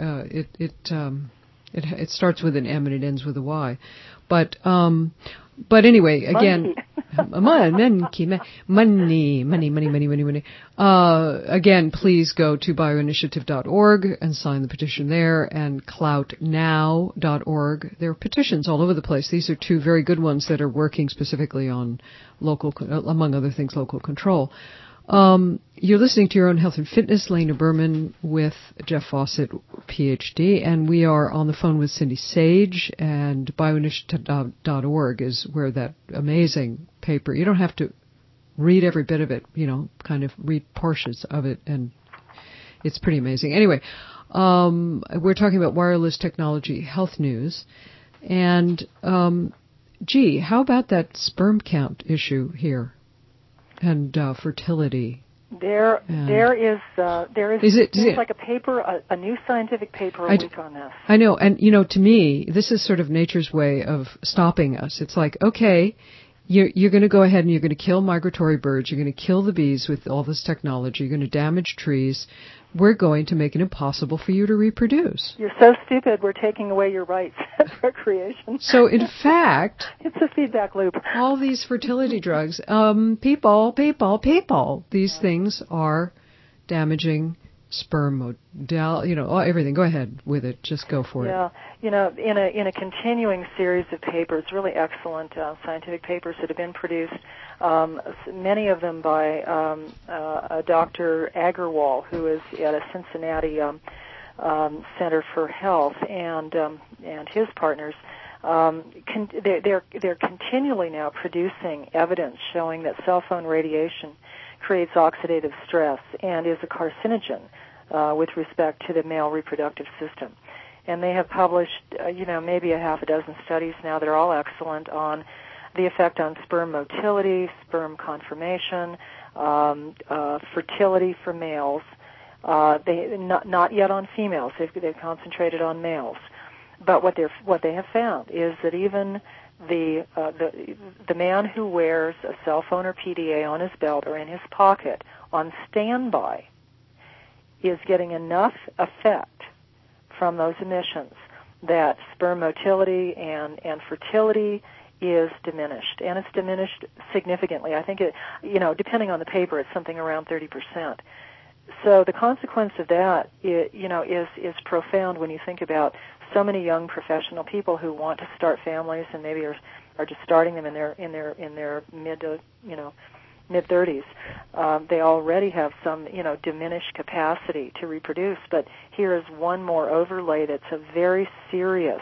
S1: It starts with an M and it ends with a Y. But anyway, again, money. Again, please go to bioinitiative.org and sign the petition there, and cloutnow.org. There are petitions all over the place. These are two very good ones that are working specifically on local, among other things, local control. You're listening to Your Own Health and Fitness, Lena Berman with Jeff Fawcett, PhD, and we are on the phone with Cindy Sage, and bioinitiative.org is where that amazing paper, you don't have to read every bit of it, kind of read portions of it, and it's pretty amazing. Anyway, we're talking about wireless technology health news, and how about that sperm count issue here? And fertility.
S3: There is
S1: it
S3: like a paper, a new scientific paper a week on this.
S1: I know, and to me, this is sort of nature's way of stopping us. It's like, okay, you're going to go ahead and you're going to kill migratory birds, you're going to kill the bees with all this technology, you're going to damage trees. We're going to make it impossible for you to reproduce.
S3: You're so stupid, we're taking away your rights at recreation.
S1: So, in fact,
S3: it's a feedback loop.
S1: All these fertility drugs, people, these things are damaging sperm model, everything. Go ahead with it. Just go for it.
S3: Yeah, in a continuing series of papers, really excellent scientific papers that have been produced, many of them by Dr. Agarwal, who is at a Cincinnati Center for Health, and his partners. They're continually now producing evidence showing that cell phone radiation creates oxidative stress and is a carcinogen with respect to the male reproductive system. And they have published, maybe a half a dozen studies now that are all excellent on the effect on sperm motility, sperm conformation, fertility for males. They not yet on females. They've concentrated on males. But what they have found is that even the man who wears a cell phone or PDA on his belt or in his pocket on standby is getting enough effect from those emissions that sperm motility and fertility is diminished, and it's diminished significantly. I think depending on the paper, it's something around 30%. So the consequence of that, is profound when you think about so many young professional people who want to start families and maybe are just starting them in their mid-30s. They already have some diminished capacity to reproduce, but here is one more overlay that's a very serious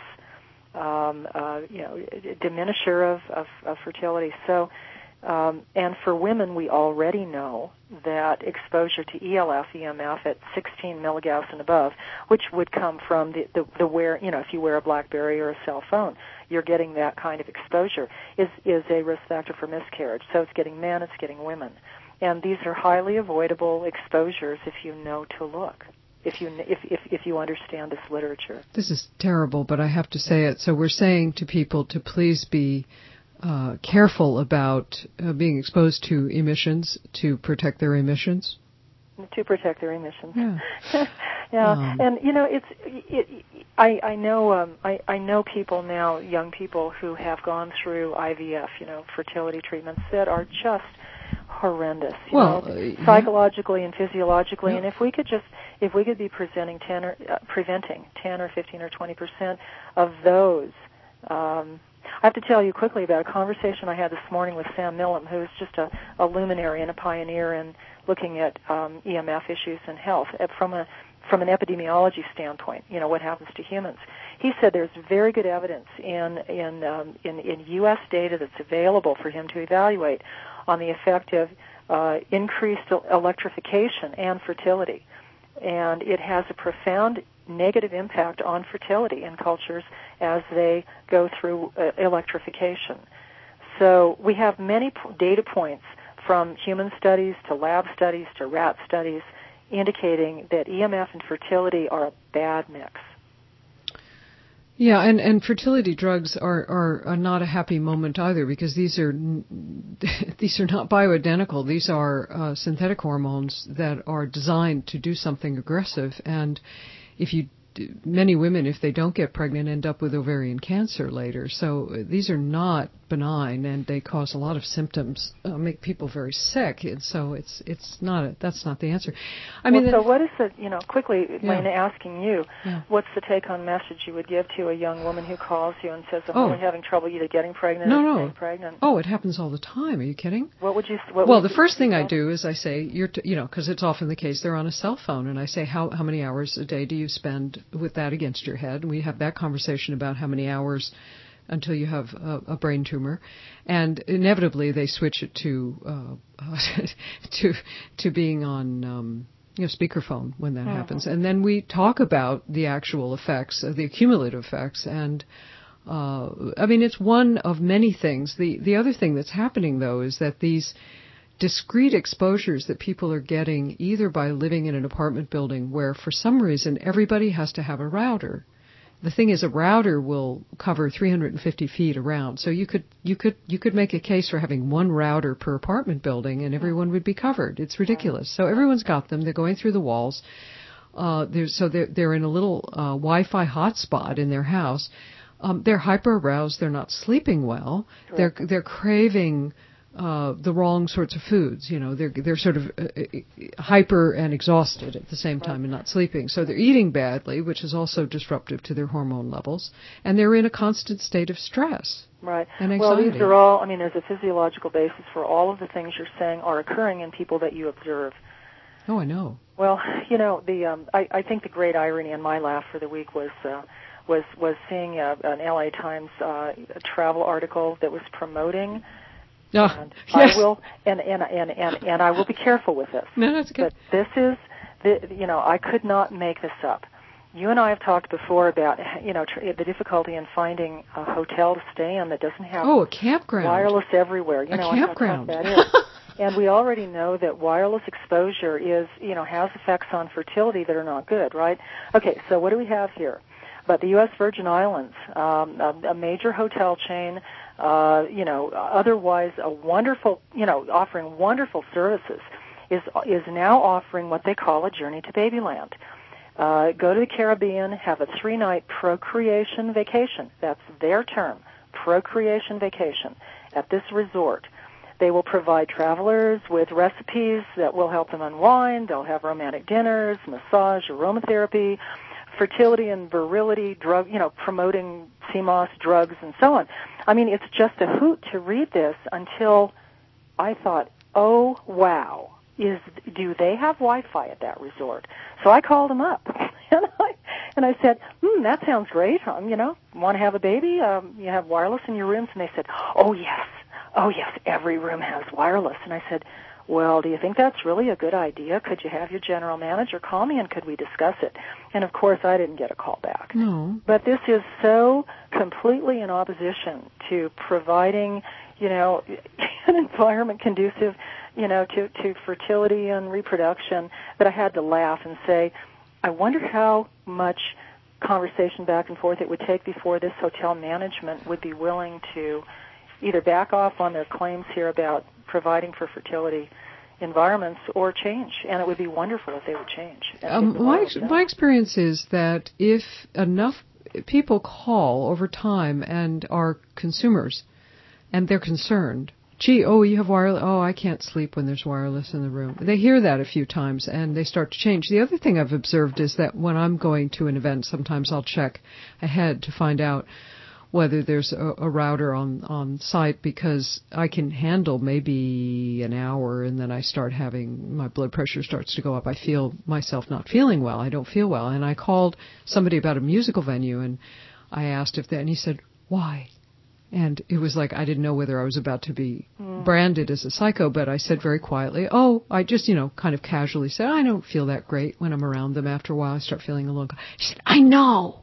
S3: diminisher of fertility. So, and for women, we already know that exposure to ELF, EMF at 16 milligauss and above, which would come from the wear, if you wear a BlackBerry or a cell phone, you're getting that kind of exposure, is a risk factor for miscarriage. So it's getting men, it's getting women. And these are highly avoidable exposures if you know to look. if you understand this literature.
S1: This is terrible, but I have to say it. So we're saying to people to please be careful about being exposed to emissions, to protect their emissions.
S3: To protect their emissions.
S1: Yeah.
S3: Yeah. And I know people now, young people who have gone through IVF, fertility treatments that are just horrendous, psychologically and physiologically.
S1: Yeah.
S3: And if we could be preventing 10 or 15 or 20% of those. I have to tell you quickly about a conversation I had this morning with Sam Millam, who is just a luminary and a pioneer in looking at EMF issues in health from an epidemiology standpoint. What happens to humans? He said there's very good evidence in U.S. data that's available for him to evaluate on the effect of increased electrification and fertility, and it has a profound negative impact on fertility in cultures as they go through electrification. So we have many data points from human studies to lab studies to rat studies indicating that EMF and fertility are a bad mix.
S1: Yeah, and fertility drugs are not a happy moment either, because these are not bioidentical. These are synthetic hormones that are designed to do something aggressive. And many women, if they don't get pregnant, end up with ovarian cancer later. So these are not benign, and they cause a lot of symptoms, make people very sick. And so that's not the answer.
S3: So what is quickly, Lena, asking you, what's the take-home message you would give to a young woman who calls you and says, I'm really having trouble either getting pregnant or staying pregnant?
S1: Oh, it happens all the time. Are you kidding?
S3: The
S1: first thing I do is I say, because it's often the case, they're on a cell phone, and I say, how many hours a day do you spend with that against your head? And we have that conversation about how many hours until you have a brain tumor, and inevitably they switch it to being on speakerphone when that happens, and then we talk about the actual effects, the accumulative effects, and it's one of many things. The other thing that's happening though is that these discrete exposures that people are getting either by living in an apartment building where for some reason everybody has to have a router. The thing is, a router will cover 350 feet around, so you could make a case for having one router per apartment building, and everyone would be covered. It's ridiculous. So everyone's got them. They're going through the walls. They're in a little Wi-Fi hotspot in their house. They're hyper aroused. They're not sleeping well. Correct. They're craving the wrong sorts of foods. They're sort of hyper and exhausted at the same time and not sleeping. So they're eating badly, which is also disruptive to their hormone levels, and they're in a constant state of stress.
S3: Right.
S1: And anxiety.
S3: Well, these are all, there's a physiological basis for all of the things you're saying are occurring in people that you observe.
S1: Oh, I know.
S3: Well, I think the great irony in my laugh for the week was seeing an LA Times travel article that was promoting. And
S1: yes.
S3: I will, and I will be careful with this.
S1: No, that's good.
S3: But this is, I could not make this up. You and I have talked before about, the difficulty in finding a hotel to stay in that doesn't have
S1: a campground,
S3: wireless everywhere.
S1: A campground.
S3: How tough that is. And we already know that wireless exposure has effects on fertility that are not good, right? Okay, so what do we have here? But the U.S. Virgin Islands, a major hotel chain, otherwise a wonderful, offering wonderful services, is now offering what they call a journey to Babyland. Go to the Caribbean, have a 3-night procreation vacation. That's their term, procreation vacation, at this resort. They will provide travelers with recipes that will help them unwind. They'll have romantic dinners, massage, aromatherapy, fertility and virility, promoting CMOS drugs and so on. It's just a hoot to read this until I thought, oh, wow, do they have Wi-Fi at that resort? So I called them up, and I said, that sounds great. Want to have a baby? You have wireless in your rooms? And they said, oh, yes, every room has wireless. And I said, well, do you think that's really a good idea? Could you have your general manager call me, and could we discuss it? And, of course, I didn't get a call back.
S1: No.
S3: But this is so completely in opposition to providing, an environment conducive, to fertility and reproduction that I had to laugh and say, I wonder how much conversation back and forth it would take before this hotel management would be willing to either back off on their claims here about providing for fertility environments or change. And it would be wonderful if they would change.
S1: My experience is that if enough people call over time and are consumers and they're concerned, gee, oh, you have wireless, oh, I can't sleep when there's wireless in the room. They hear that a few times and they start to change. The other thing I've observed is that when I'm going to an event, sometimes I'll check ahead to find out whether there's a router on site, because I can handle maybe an hour and then I start having, my blood pressure starts to go up. I feel myself not feeling well. I don't feel well. And I called somebody about a musical venue and I asked if that, and he said, why? And it was like I didn't know whether I was about to be branded as a psycho, but I said very quietly, oh, I just, kind of casually said, I don't feel that great when I'm around them. After a while, I start feeling a little. She said, I know.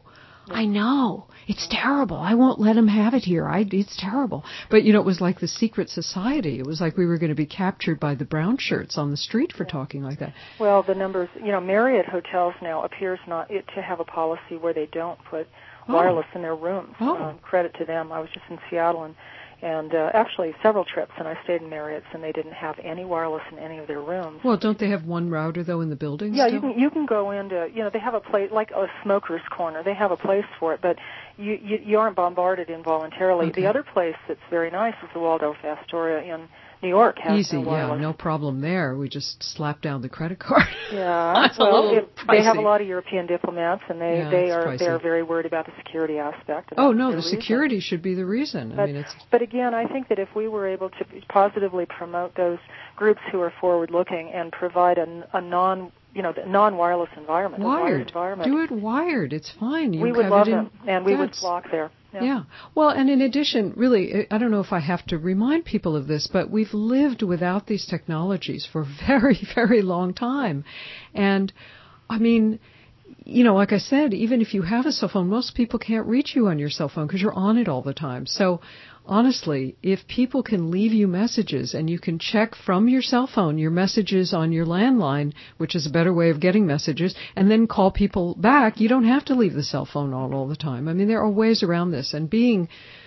S1: It's terrible. I won't let him have it here. It's terrible. But, it was like the secret society. It was like we were going to be captured by the brown shirts on the street for talking like that.
S3: Well, the numbers, Marriott hotels now appears not to have a policy where they don't put wireless in their rooms. Credit to them. I was just in Seattle and actually several trips, and I stayed in Marriott's, and they didn't have any wireless in any of their rooms.
S1: Well, don't they have one router, though, in the building?
S3: Yeah,
S1: still?
S3: you can go into, they have a place, like a smoker's corner. They have a place for it, but you aren't bombarded involuntarily.
S1: Okay.
S3: The other place that's very nice is the Waldorf Astoria in New York. Has no wireless.
S1: No problem there. We just slap down the credit card.
S3: Yeah, they have a lot of European diplomats, and they are very worried about the security aspect.
S1: Oh no, the security should be the reason.
S3: But again, I think that if we were able to positively promote those groups who are forward-looking and provide a non-wireless environment,
S1: wired
S3: environment,
S1: do it wired. It's fine.
S3: We would love them, and we would flock there.
S1: Yeah. Well, and in addition, really, I don't know if I have to remind people of this, but we've lived without these technologies for a very, very long time. And, I mean, like I said, even if you have a cell phone, most people can't reach you on your cell phone because you're on it all the time. So, honestly, if people can leave you messages and you can check from your cell phone your messages on your landline, which is a better way of getting messages, and then call people back, you don't have to leave the cell phone on all the time. I mean, there are ways around this. And being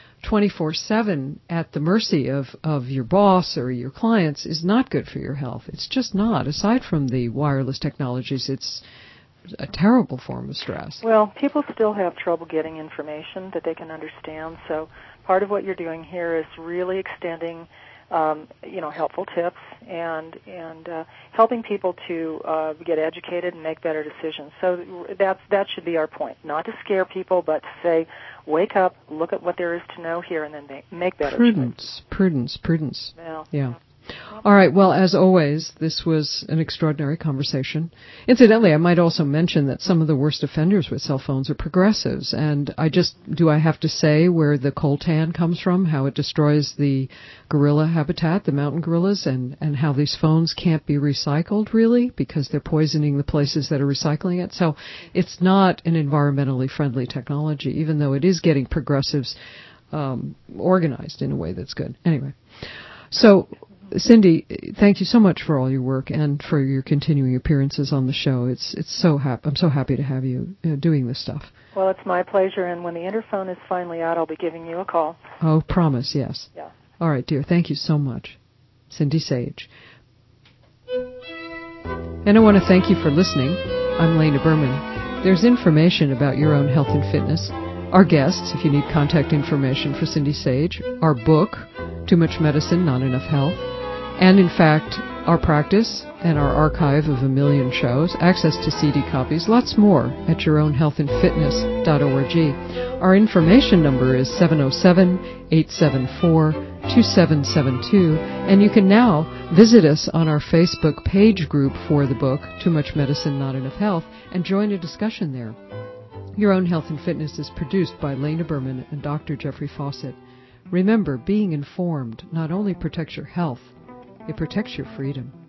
S1: 24/7 at the mercy of your boss or your clients is not good for your health. It's just not. Aside from the wireless technologies, it's a terrible form of stress.
S3: Well, people still have trouble getting information that they can understand, so part of what you're doing here is really extending, helpful tips and helping people to get educated and make better decisions. So that should be our point, not to scare people, but to say, wake up, look at what there is to know here, and then make better
S1: choices. Prudence. Yeah. All right. Well, as always, this was an extraordinary conversation. Incidentally, I might also mention that some of the worst offenders with cell phones are progressives. And do I have to say where the coltan comes from, how it destroys the gorilla habitat, the mountain gorillas, and how these phones can't be recycled, really, because they're poisoning the places that are recycling it. So it's not an environmentally friendly technology, even though it is getting progressives organized in a way that's good. Anyway, so Cindy, thank you so much for all your work and for your continuing appearances on the show. I'm so happy to have you doing this stuff.
S3: Well, it's my pleasure, and when the Interphone is finally out, I'll be giving you a call.
S1: Oh, promise, yes.
S3: Yeah.
S1: All right, dear. Thank you so much. Cindy Sage. And I want to thank you for listening. I'm Lena Berman. There's information about your own health and fitness, our guests, if you need contact information for Cindy Sage, our book, Too Much Medicine, Not Enough Health, and, in fact, our practice and our archive of 1 million shows, access to CD copies, lots more at yourownhealthandfitness.org. Our information number is 707-874-2772, and you can now visit us on our Facebook page group for the book, Too Much Medicine, Not Enough Health, and join a discussion there. Your Own Health and Fitness is produced by Lena Berman and Dr. Jeffrey Fawcett. Remember, being informed not only protects your health, it protects your freedom.